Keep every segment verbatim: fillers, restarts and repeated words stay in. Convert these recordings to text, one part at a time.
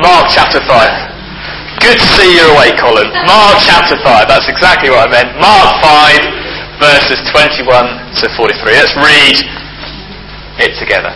Mark chapter five. Good to see you awake, Colin. Mark chapter five, that's exactly what I meant. Mark five, verses twenty-one to forty-three. Let's read it together.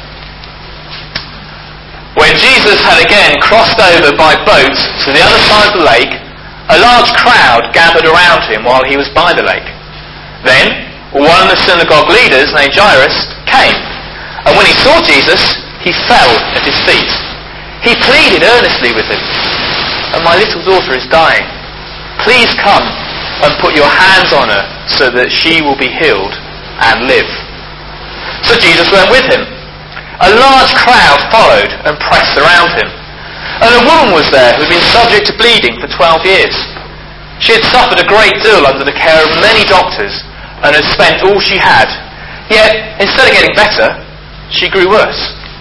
When Jesus had again crossed over by boat to the other side of the lake, a large crowd gathered around him while he was by the lake. Then, one of the synagogue leaders named Jairus came, and when he saw Jesus, he fell at his feet. He pleaded earnestly with him, "And my little daughter is dying. Please come and put your hands on her so that she will be healed and live." So Jesus went with him. A large crowd followed and pressed around him. And a woman was there who had been subject to bleeding for twelve years. She had suffered a great deal under the care of many doctors and had spent all she had. Yet, instead of getting better, she grew worse.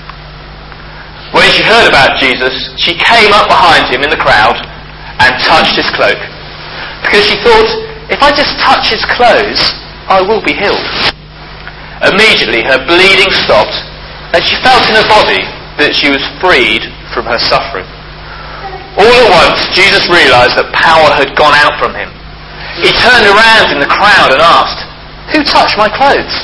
When she heard about Jesus, she came up behind him in the crowd and touched his cloak, because she thought, if I just touch his clothes, I will be healed. Immediately her bleeding stopped, and she felt in her body that she was freed from her suffering. All at once, Jesus realised that power had gone out from him. He turned around in the crowd and asked, "Who touched my clothes?"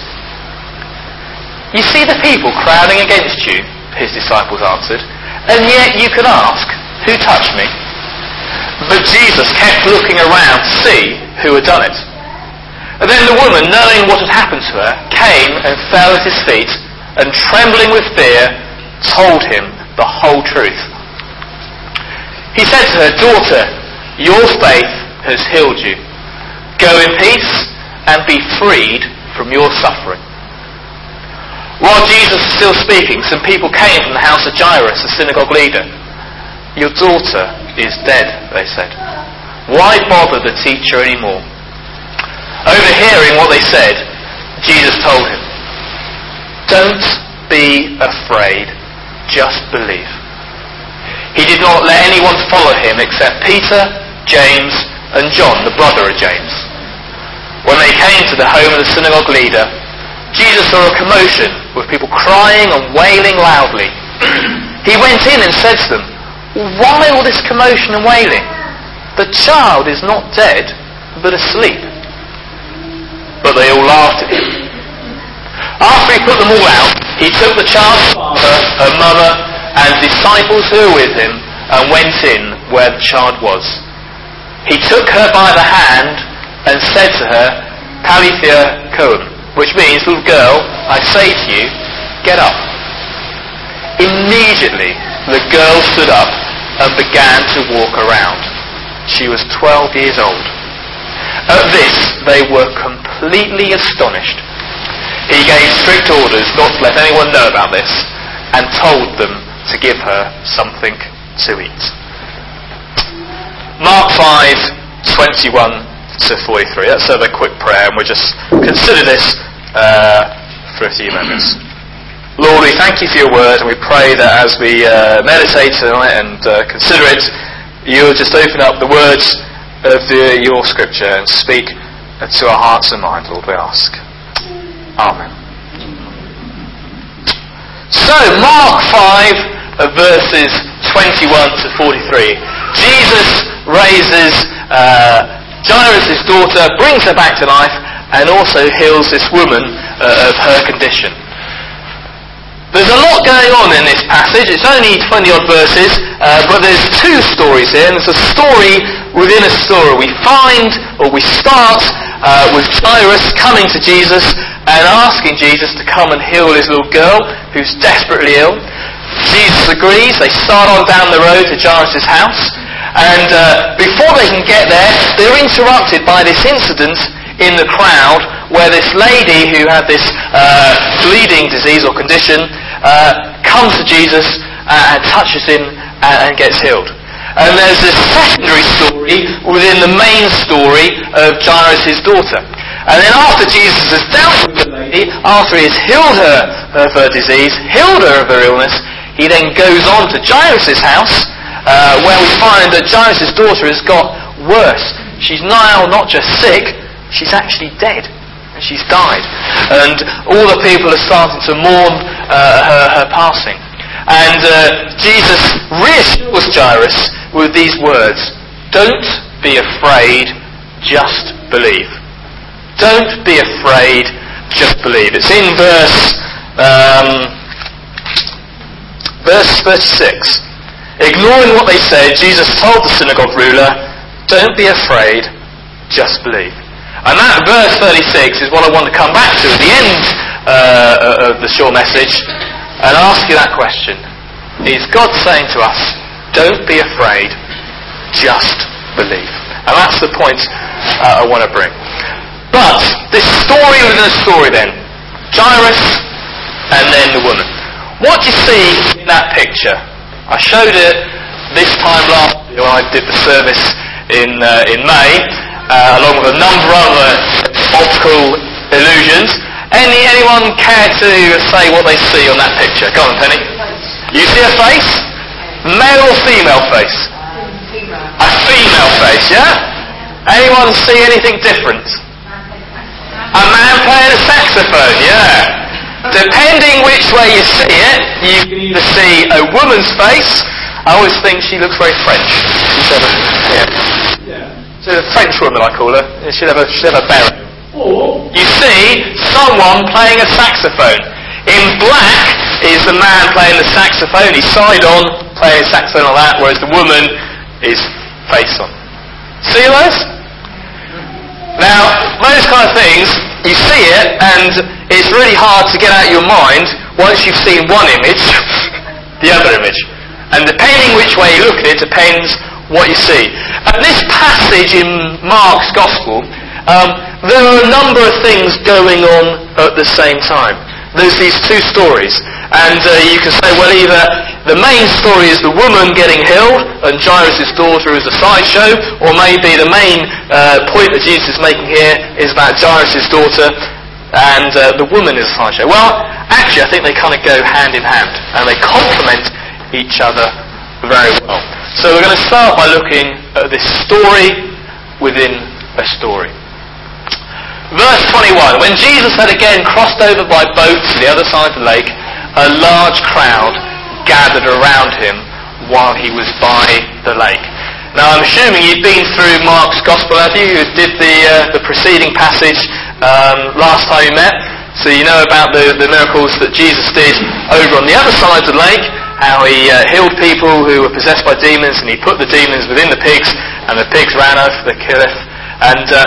"You see the people crowding against you," his disciples answered, "and yet you can ask, 'Who touched me?'" But Jesus kept looking around to see who had done it. And then the woman, knowing what had happened to her, came and fell at his feet, and trembling with fear, told him the whole truth. He said to her, "Daughter, your faith has healed you. Go in peace and be freed from your suffering." While Jesus was still speaking, some people came from the house of Jairus, the synagogue leader. "Your daughter is dead," they said. "Why bother the teacher anymore?" Overhearing what they said, Jesus told him, "Don't be afraid, just believe." He did not let anyone follow him except Peter, James, and John, the brother of James. When they came to the home of the synagogue leader, Jesus saw a commotion with people crying and wailing loudly. He went in and said to them, "Why all this commotion and wailing? The child is not dead, but asleep." But they all laughed at him. After he put them all out, he took the child's father, her mother, and disciples who were with him, and went in where the child was. He took her by the hand and said to her, "Talitha koum," which means, "Little girl, I say to you, get up." Immediately the girl stood up and began to walk around. She was twelve years old. At this they were completely astonished. He gave strict orders not to let anyone know about this, and told them to give her something to eat. Mark five, twenty-one to forty-three. Let's have a quick prayer and we'll just consider this uh, for a few moments. Lord, we thank you for your word, and we pray that as we uh, meditate tonight and uh, consider it, you'll just open up the words of the, your scripture and speak to our hearts and minds, Lord, we ask. Amen. So, Mark five, uh, verses twenty-one to forty-three. Jesus raises uh, Jairus' daughter, brings her back to life, and also heals this woman uh, of her condition. There's a lot going on in this passage. It's only twenty odd verses, uh, but there's two stories here, and it's a story within a story. We find, or we start, uh, with Jairus coming to Jesus and asking Jesus to come and heal his little girl who's desperately ill. Jesus agrees. They start on down the road to Jairus' house, and uh, before they can get there, they're interrupted by this incident in the crowd where this lady who had this uh, bleeding disease or condition uh, comes to Jesus uh, and touches him and, and gets healed. And there's this secondary story within the main story of Jairus' daughter. And then after Jesus has dealt with the lady, after he has healed her of her disease, healed her of her illness, he then goes on to Jairus' house, uh, where we find that Jairus' daughter has got worse. She's now not just sick, she's actually dead. And she's died. And all the people are starting to mourn uh, her, her passing. And uh, Jesus reassures Jairus with these words, don't be afraid, just believe. Don't be afraid, just believe. It's in verse um, verse thirty-six. Ignoring what they said, Jesus told the synagogue ruler, don't be afraid, just believe. And that verse thirty-six is what I want to come back to at the end uh, of the short message and ask you that question. Is God saying to us, don't be afraid, just believe? And that's the point uh, I want to bring. But this story within a story then, Jairus and then the woman. What do you see in that picture? I showed it this time last year when I did the service in uh, in May, uh, along with a number of other optical illusions. Any anyone care to say what they see on that picture? Go on, Penny. You see a face? Male or female face? A female face, yeah? Anyone see anything different? A man playing a saxophone, yeah. Depending which way you see it, you can either see a woman's face. I always think she looks very French. She's a, yeah. She's a French woman, I call her. She'll have a, she'll have a beret. Or you see someone playing a saxophone. In black is the man playing the saxophone. He's side on, playing a saxophone like that, whereas the woman is face on. See those? Now, those kind of things, you see it, and it's really hard to get out of your mind once you've seen one image, the other image. And depending which way you look at it, depends what you see. And this passage in Mark's Gospel, um, there are a number of things going on at the same time. There's these two stories. And uh, you can say, well, either the main story is the woman getting healed and Jairus' daughter is a sideshow, or maybe the main uh, point that Jesus is making here is about Jairus' daughter and uh, the woman is a sideshow. Well, actually, I think they kind of go hand in hand and they complement each other very well. So we're going to start by looking at this story within a story. Verse twenty-one, when Jesus had again crossed over by boat to the other side of the lake, a large crowd gathered around him while he was by the lake. Now I'm assuming you've been through Mark's Gospel, have you? You did the uh, the preceding passage um, last time we met. So you know about the, the miracles that Jesus did over on the other side of the lake, how he uh, healed people who were possessed by demons, and he put the demons within the pigs, and the pigs ran over the cliff. And uh,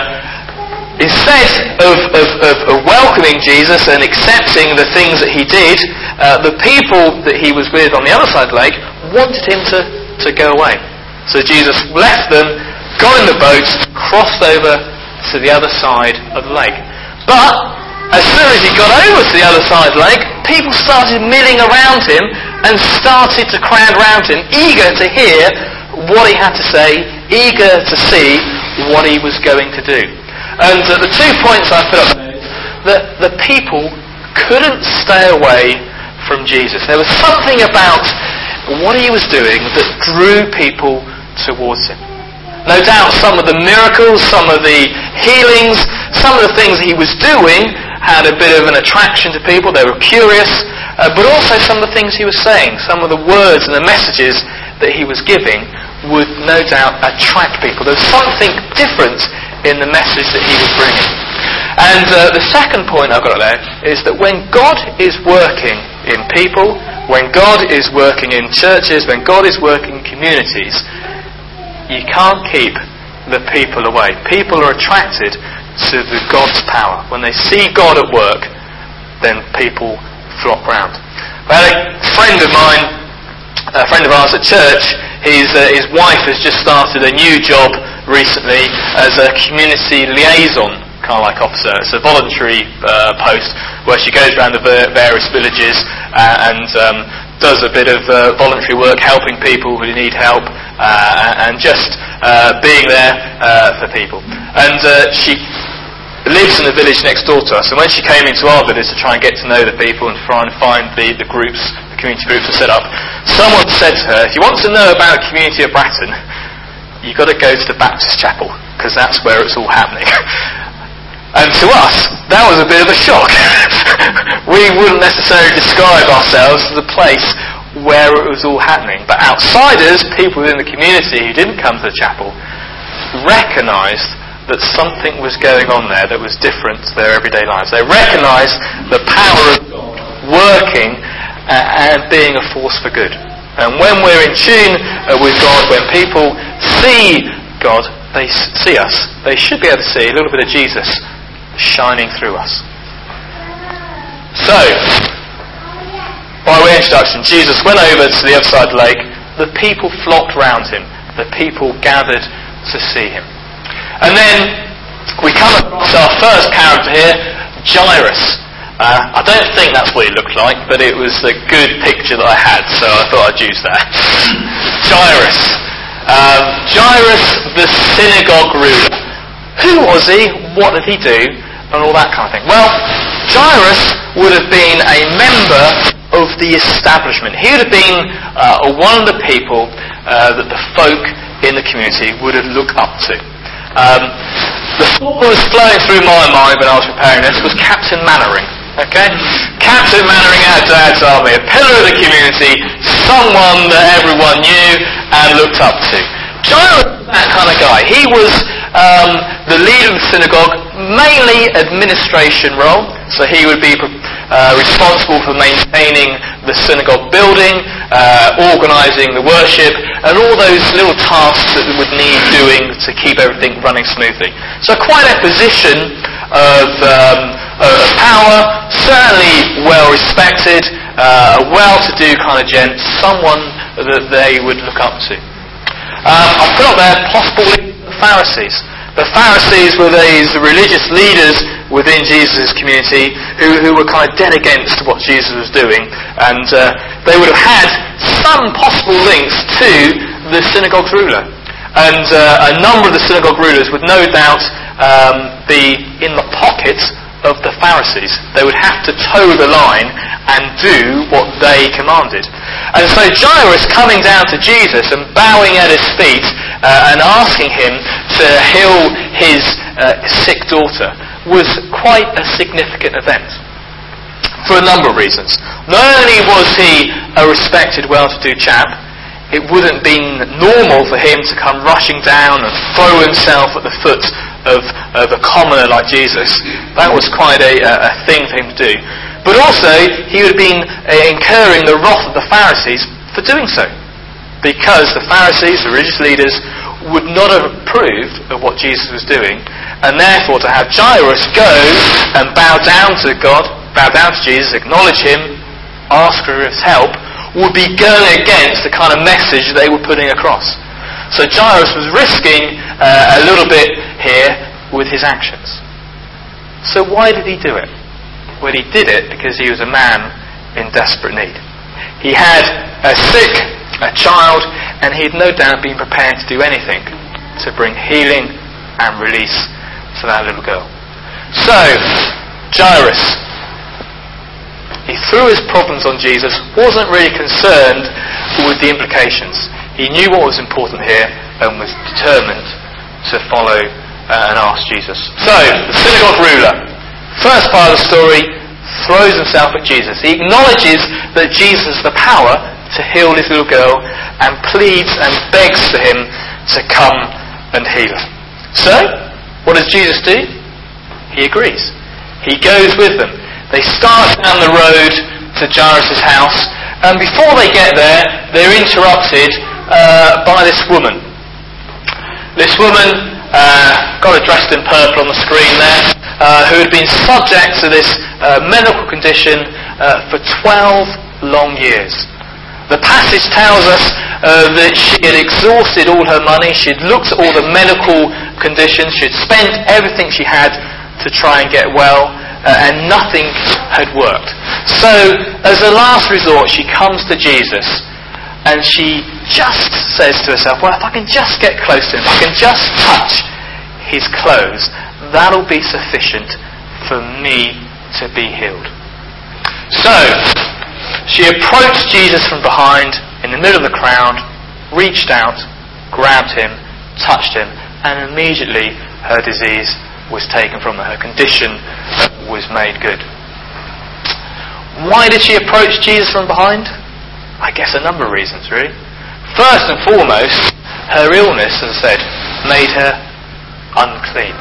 instead of, of, of, of welcoming Jesus and accepting the things that he did, uh, the people that he was with on the other side of the lake wanted him to, to go away. So Jesus left them, got in the boat, crossed over to the other side of the lake. But as soon as he got over to the other side of the lake, people started milling around him and started to crowd around him, eager to hear what he had to say, eager to see what he was going to do. And uh, the two points I put up there, that the people couldn't stay away from Jesus. There was something about what he was doing that drew people towards him. No doubt some of the miracles, some of the healings, some of the things he was doing had a bit of an attraction to people. They were curious. Uh, but also some of the things he was saying, some of the words and the messages that he was giving would no doubt attract people. There was something different in the message that he was bringing. And uh, the second point I've got there is that when God is working in people, when God is working in churches, when God is working in communities, you can't keep the people away. People are attracted to the God's power. When they see God at work, then people flock round. I had a friend of mine, a friend of ours at church, his, uh, his wife has just started a new job recently as a community liaison kind of like officer. It's a voluntary uh, post where she goes around the ver- various villages uh, and um, does a bit of uh, voluntary work, helping people who need help uh, and just uh, being there uh, for people. And uh, she lives in the village next door to us, and when she came into our village to try and get to know the people and try and find the, the groups, the community groups are set up, someone said to her, if you want to know about the community of Bratton, you've got to go to the Baptist chapel, because that's where it's all happening. And to us, that was a bit of a shock. We wouldn't necessarily describe ourselves as a place where it was all happening. But outsiders, people within the community who didn't come to the chapel, recognised that something was going on there that was different to their everyday lives. They recognised the power of God working uh, and being a force for good. And when we're in tune uh, with God, when people see God, they see us. They should be able to see a little bit of Jesus shining through us. So, by way of introduction, Jesus went over to the other side of the lake. The people flocked round him. The people gathered to see him. And then we come across our first character here, Jairus. Uh, I don't think that's what he looked like, but it was a good picture that I had, so I thought I'd use that. Jairus. Um, Jairus, the synagogue ruler. Who was he? What did he do? And all that kind of thing. Well, Jairus would have been a member of the establishment. He would have been uh, one of the people uh, that the folk in the community would have looked up to. Um, the thought that was flowing through my mind when I was preparing this was Captain Mannering. Okay? Captain Mannering out of Dad's Army, a pillar of the community, someone that everyone knew and looked up to. Jairus was that kind of guy. He was um, the leader of the synagogue, mainly administration role, so he would be uh, responsible for maintaining the synagogue building, uh, organising the worship, and all those little tasks that would need doing to keep everything running smoothly. So quite a position of, um, of power, certainly well respected, uh, a well-to-do kind of gent, someone that they would look up to. Um, I've put up there possible Pharisees. The Pharisees were these religious leaders within Jesus' community who, who were kind of dead against what Jesus was doing, and uh, they would have had some possible links to the synagogue's ruler. And uh, a number of the synagogue rulers would no doubt um, be in the pocket of the Pharisees. They would have to toe the line and do what they commanded. And so Jairus coming down to Jesus and bowing at his feet uh, and asking him to heal his uh, sick daughter was quite a significant event. For a number of reasons. Not only was he a respected, well-to-do chap, it wouldn't have been normal for him to come rushing down and throw himself at the foot of, of a commoner like Jesus. That was quite a, a thing for him to do. But also, he would have been incurring the wrath of the Pharisees for doing so. Because the Pharisees, the religious leaders, would not have approved of what Jesus was doing. And therefore, to have Jairus go and bow down to God, bow down to Jesus, acknowledge him, ask for his help, would be going against the kind of message they were putting across. So Jairus was risking uh, a little bit here with his actions. So why did he do it? Well, he did it because he was a man in desperate need. He had a sick, a child, and he'd no doubt been prepared to do anything to bring healing and release to that little girl. So, Jairus, he threw his problems on Jesus, wasn't really concerned with the implications. He knew what was important here and was determined to follow uh, and ask Jesus. So, the synagogue ruler, first part of the story, throws himself at Jesus. He acknowledges that Jesus has the power to heal this little girl and pleads and begs for him to come and heal her. So, what does Jesus do? He agrees. He goes with them. They start down the road to Jairus' house, and before they get there, they're interrupted uh, by this woman. This woman, uh, got her dressed in purple on the screen there, uh, who had been subject to this uh, medical condition uh, for twelve long years. The passage tells us uh, that she had exhausted all her money, she had looked at all the medical conditions, she had spent everything she had to try and get well, uh, and nothing had worked. So, as a last resort, she comes to Jesus, and she just says to herself, well, if I can just get close to him, if I can just touch his clothes, that'll be sufficient for me to be healed. So, she approached Jesus from behind, in the middle of the crowd, reached out, grabbed him, touched him, and immediately her disease was taken from her. Her condition was made good. Why did she approach Jesus from behind? I guess a number of reasons, really. First and foremost, her illness, as I said, made her unclean.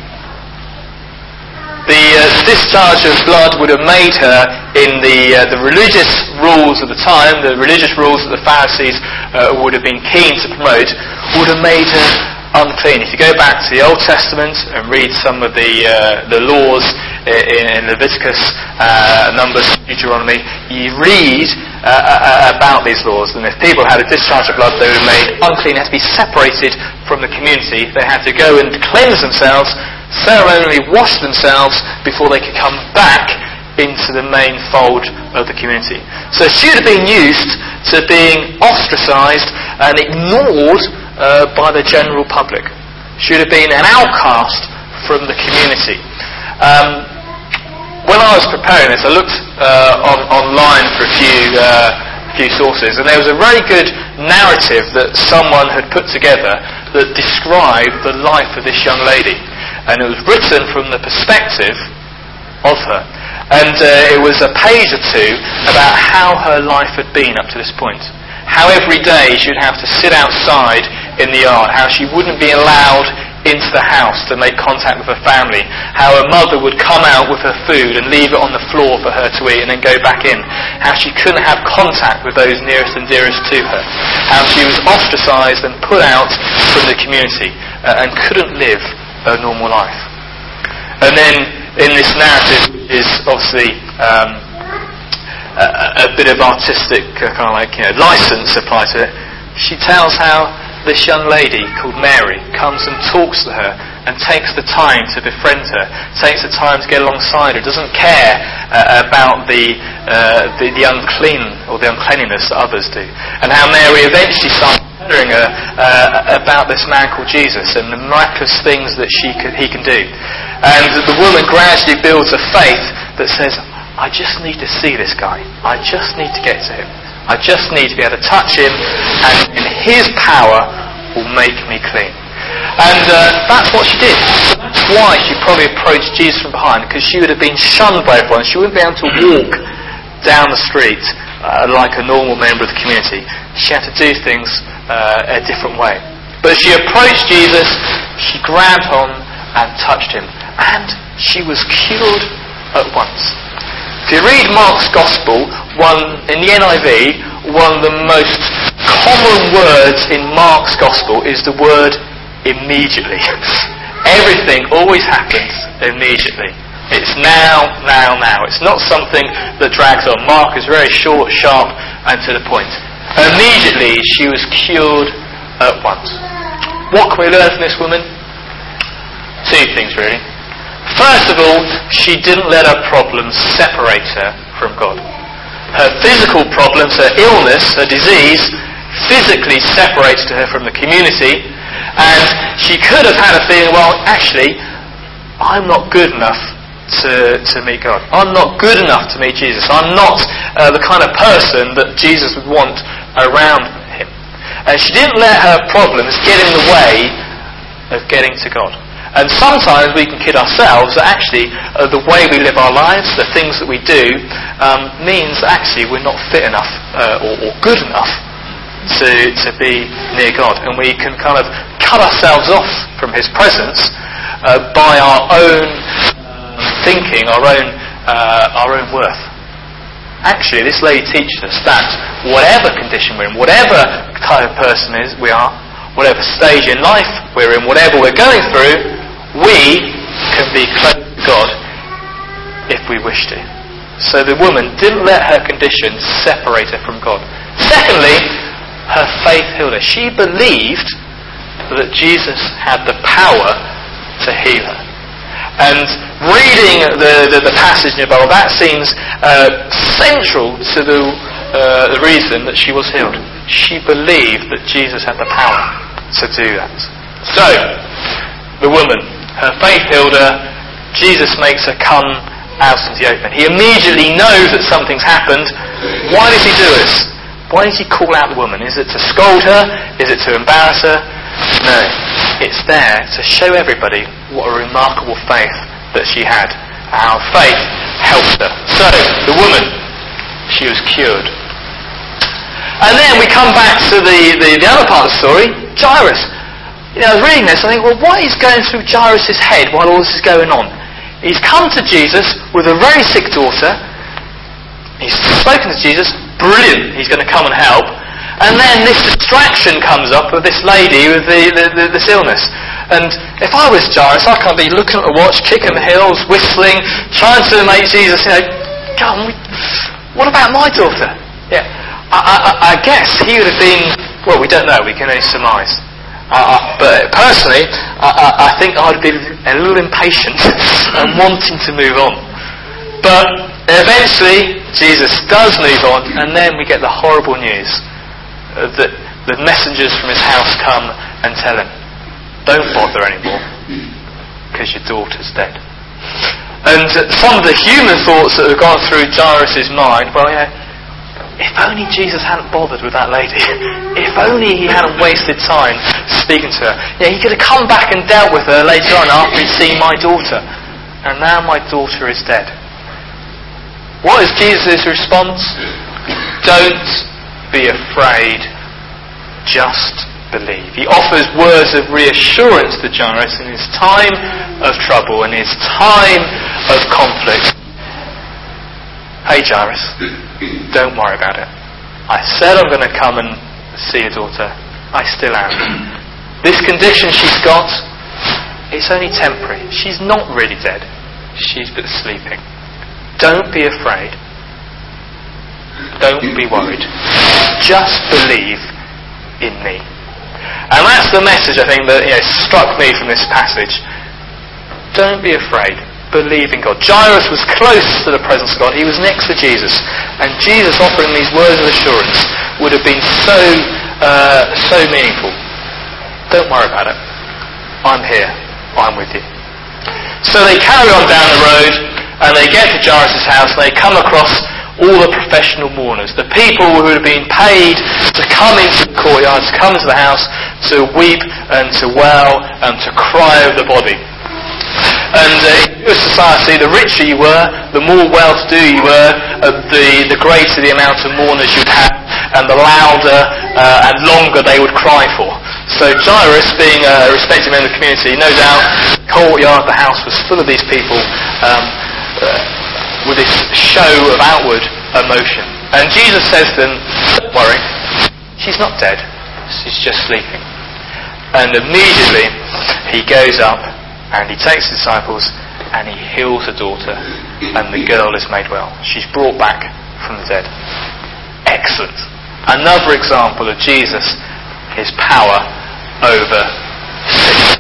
The uh, discharge of blood would have made her, in the uh, the religious rules of the time, the religious rules that the Pharisees uh, would have been keen to promote, would have made her unclean. If you go back to the Old Testament and read some of the uh, the laws in, in Leviticus, uh, Numbers, Deuteronomy, you read uh, about these laws. And if people had a discharge of blood, they were made unclean. They had to be separated from the community. They had to go and cleanse themselves, ceremonially wash themselves before they could come back into the main fold of the community. So she would have been used to being ostracised and ignored uh, by the general public. She would have been an outcast from the community. Um, when I was preparing this, I looked uh, on, online for a few uh, few sources, and there was a very good narrative that someone had put together that described the life of this young lady. And it was written from the perspective of her. And uh, it was a page or two about how her life had been up to this point. How every day she would have to sit outside in the yard. How she wouldn't be allowed into the house to make contact with her family. How her mother would come out with her food and leave it on the floor for her to eat and then go back in. How she couldn't have contact with those nearest and dearest to her. How she was ostracised and put out from the community uh, and couldn't live a normal life. And then in this narrative is obviously um, a, a bit of artistic uh, kind of like, you know, license applied to it. She tells how this young lady called Mary comes and talks to her and takes the time to befriend her, takes the time to get alongside her, doesn't care uh, about the, uh, the the unclean or the uncleanliness that others do. And how Mary eventually starts wondering her uh, about this man called Jesus and the miraculous things that she can, he can do. And the woman gradually builds a faith that says, I just need to see this guy. I just need to get to him. I just need to be able to touch him, and in his power will make me clean. And uh, that's what she did. That's why she probably approached Jesus from behind, because she would have been shunned by everyone. She wouldn't be able to walk down the street uh, like a normal member of the community. She had to do things uh, a different way. But as she approached Jesus, she grabbed on and touched him, and she was cured at once. If you read Mark's Gospel, one in the N I V, one of the most common words in Mark's Gospel is the word immediately. Everything always happens immediately. It's now, now, now. It's not something that drags on. Mark is very short, sharp, and to the point. Immediately, she was cured at once. What can we learn from this woman? Two things, really. First of all, she didn't let her problems separate her from God. Her physical problems, her illness, her disease, physically separates her from the community, and she could have had a feeling, well, actually, I'm not good enough to, to meet God. I'm not good enough to meet Jesus. I'm not uh, the kind of person that Jesus would want around him. And she didn't let her problems get in the way of getting to God. And sometimes we can kid ourselves that actually uh, the way we live our lives, the things that we do, um, means that actually we're not fit enough uh, or, or good enough to, to be near God. And we can kind of cut ourselves off from his presence uh, by our own thinking, our own, uh, our own worth. Actually, this lady teaches us that whatever condition we're in, whatever type of person is we are, whatever stage in life we're in, whatever we're going through, we can be close to God if we wish to. So the woman didn't let her condition separate her from God. Secondly, her faith healed her. She believed that Jesus had the power to heal her. And reading the, the, the passage in the Bible, that seems uh, central to the, uh, the reason that she was healed. She believed that Jesus had the power to do that. So, the woman, her faith healed her. Jesus makes her come out into the open. He immediately knows that something's happened. Why does he do this? Why does he call out the woman? Is it to scold her? Is it to embarrass her? No. It's there to show everybody what a remarkable faith that she had. Our faith helped her. So, the woman, she was cured. And then we come back to the, the, the other part of the story, Jairus. You know, I was reading this and I think, well, what is going through Jairus' head while all this is going on? He's come to Jesus with a very sick daughter. He's spoken to Jesus. Brilliant. He's going to come and help. And then this distraction comes up of this lady with the, the, the, this illness. And if I was Jairus, I can't be looking at the watch, kicking the heels, whistling, trying to make Jesus, you know, come on, what about my daughter? Yeah, I, I, I guess he would have been, well, we don't know, we can only surmise. Uh, uh, but personally, I, I, I think I'd have been a little impatient and wanting to move on. But eventually, Jesus does move on, and then we get the horrible news uh, that the messengers from his house come and tell him, don't bother anymore, because your daughter's dead. And uh, some of the human thoughts that have gone through Jairus' mind, well, you know, if only Jesus hadn't bothered with that lady. If only he hadn't wasted time speaking to her. Yeah, he could have come back and dealt with her later on after he'd seen my daughter. And now my daughter is dead. What is Jesus' response? Don't be afraid, just believe. He offers words of reassurance to Jairus in his time of trouble, in his time of conflict. Hey Jairus, don't worry about it. I said I'm going to come and see your daughter. I still am. This condition she's got, it's only temporary. She's not really dead. She's but sleeping. Don't be afraid. Don't be worried. Just believe in me. And that's the message, I think, that you know, struck me from this passage. Don't be afraid. Believe in God. Jairus was close to the presence of God. He was next to Jesus. And Jesus offering these words of assurance would have been so, uh, so meaningful. Don't worry about it. I'm here. I'm with you. So they carry on down the road and they get to Jairus' house and they come across all the professional mourners, the people who had been paid to come into the courtyard, to come into the house, to weep and to wail and to cry over the body. And uh, in your society, the richer you were, the more well-to-do you were, uh, the, the greater the amount of mourners you'd have, and the louder uh, and longer they would cry for. So Jairus, being a respected member of the community, no doubt the courtyard of the house was full of these people um, uh, with this show of outward emotion. And Jesus says to them, don't worry, she's not dead, she's just sleeping. And immediately he goes up and he takes the disciples and he heals the daughter and the girl is made well. She's brought back from the dead. Excellent. Another example of Jesus, his power over sin.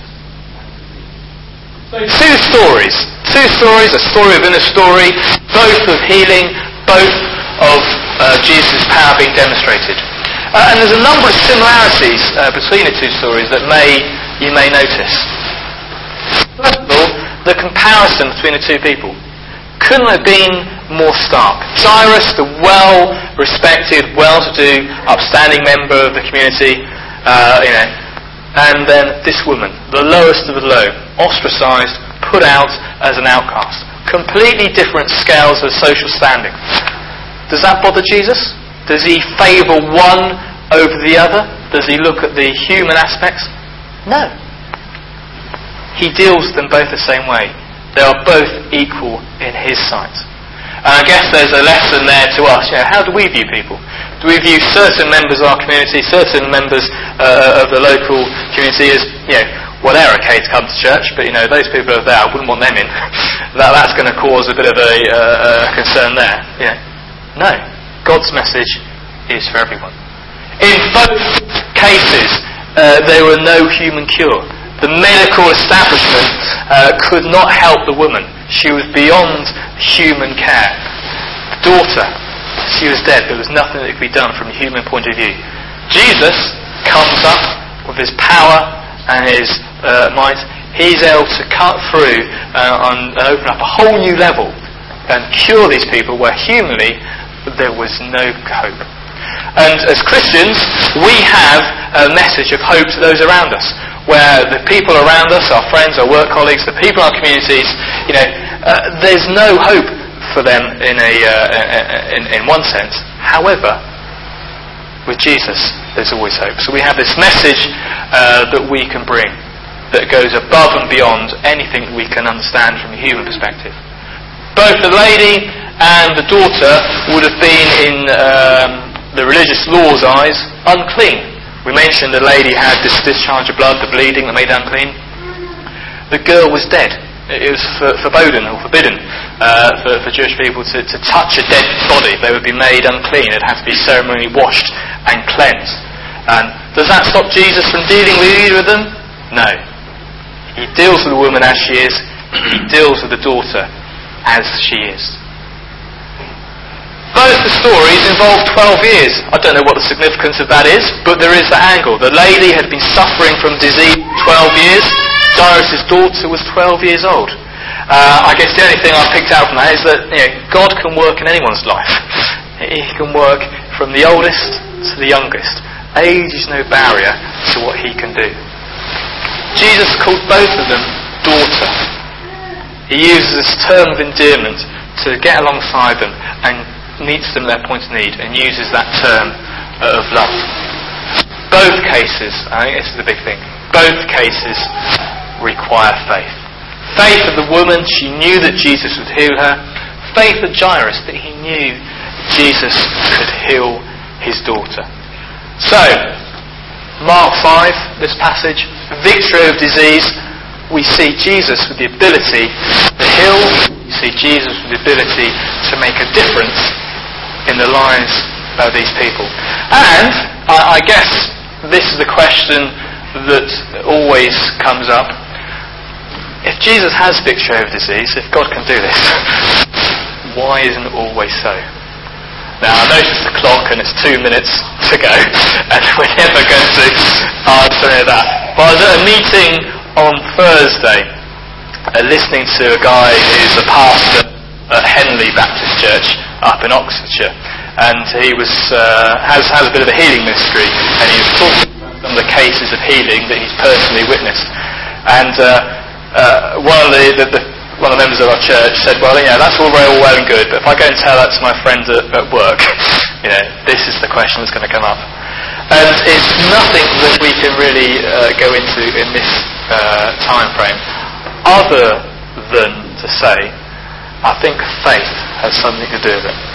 So two stories. Two stories, a story within a story, both of healing, both of uh, Jesus' power being demonstrated. Uh, and there's a number of similarities uh, between the two stories that may you may notice. First of all, the comparison between the two people couldn't have been more stark. Jairus, the well-respected, well-to-do, upstanding member of the community, uh, you know, and then this woman, the lowest of the low, ostracised, put out as an outcast. Completely different scales of social standing. Does that bother Jesus? Does he favour one over the other? Does he look at the human aspects? No. He deals with them both the same way. They are both equal in his sight. And I guess there's a lesson there to us. You know, how do we view people? Do we view certain members of our community, certain members uh, of the local community as, you know, well, they're okay to come to church, but you know, those people over there, I wouldn't want them in. that, that's going to cause a bit of a uh, concern there. You know, no. God's message is for everyone. In both cases, uh, there were no human cure. The medical establishment uh, could not help the woman. She was beyond human care. The daughter, she was dead. There was nothing that could be done from a human point of view. Jesus comes up with his power and his uh, might. He's able to cut through uh, and open up a whole new level and cure these people where humanly there was no hope. And as Christians, we have a message of hope to those around us, where the people around us, our friends, our work colleagues, the people in our communities, you know, uh, there's no hope for them in a uh, in, in one sense. However, with Jesus, there's always hope. So we have this message uh, that we can bring that goes above and beyond anything that we can understand from a human perspective. Both the lady and the daughter would have been, in um, the religious law's eyes, unclean. We mentioned the lady had this discharge of blood, the bleeding that made her unclean. The girl was dead. It was for, forbidden or forbidden uh, for, for Jewish people to, to touch a dead body. They would be made unclean. It had to be ceremonially washed and cleansed. And does that stop Jesus from dealing with either of them? No. He deals with the woman as she is. He deals with the daughter as she is. Both the stories involve twelve years. I don't know what the significance of that is, but there is that angle. The lady had been suffering from disease twelve years. Jairus' daughter was twelve years old. Uh, I guess the only thing I picked out from that is that, you know, God can work in anyone's life. He can work from the oldest to the youngest. Age is no barrier to what he can do. Jesus called both of them daughter. He uses this term of endearment to get alongside them and meets them at their point of need, and uses that term of love. Both cases, I think this is the big thing, both cases require faith. Faith of the woman, she knew that Jesus would heal her. Faith of Jairus, that he knew Jesus could heal his daughter. So, Mark five, this passage, victory over disease. We see Jesus with the ability to heal. We see Jesus with the ability to make a difference in the lives of these people. And I, I guess this is the question that always comes up. If Jesus has victory over disease, if God can do this, why isn't it always so? Now, I noticed the clock and it's two minutes to go, and we're never going to answer any of that. But I was at a meeting on Thursday, uh, listening to a guy who's a pastor at Henley Baptist Church up in Oxfordshire, and he was uh, has has a bit of a healing ministry, and he was talking about some of the cases of healing that he's personally witnessed. And uh, uh, one of the, the, the one of the members of our church said, "Well, you know, that's all very well and good, but if I go and tell that to my friends at, at work, you know, this is the question that's going to come up." And it's nothing that we can really uh, go into in this uh, time frame, other than to say, I think faith has something to do with it.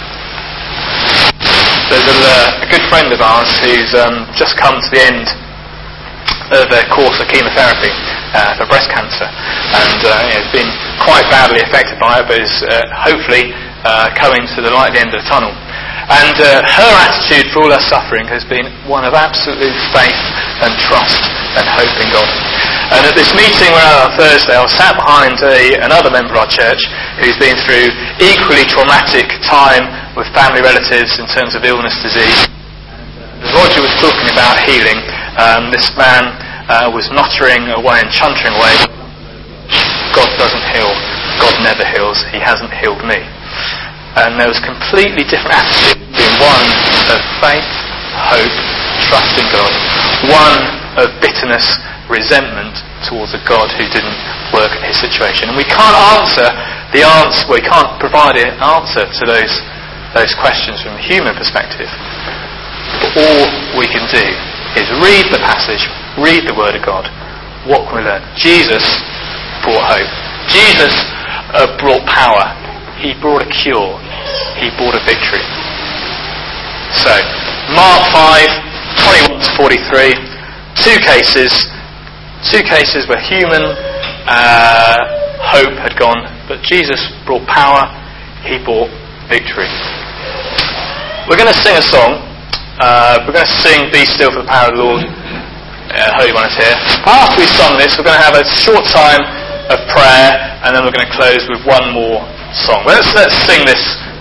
There's a, a good friend of ours who's um, just come to the end of their course of chemotherapy uh, for breast cancer, and uh, you know, has been quite badly affected by it, but is uh, hopefully uh, coming to the light at the end of the tunnel. And uh, her attitude for all her suffering has been one of absolute faith and trust and hope in God. And at this meeting where on Thursday, I was sat behind a, another member of our church who's been through equally traumatic time with family relatives in terms of illness, disease. As Roger was talking about healing, um, this man uh, was muttering away and chuntering away, "God doesn't heal. God never heals. He hasn't healed me." And there was a completely different attitude between one of faith, hope, trust in God, one of bitterness, resentment towards a God who didn't work in his situation. And we can't answer the answer, we can't provide an answer to those those questions from a human perspective. But all we can do is read the passage, read the Word of God. What can we learn? Jesus brought hope. Jesus uh, brought power. He brought a cure. He brought a victory. So, Mark five, twenty-one to forty-three, two cases, two cases where human uh, hope had gone, but Jesus brought power. He brought victory. We're going to sing a song. Uh, we're going to sing "Be Still for the Power of the Lord." Uh, Holy One is here. After we've sung this, we're going to have a short time of prayer, and then we're going to close with one more song. Let's let's sing this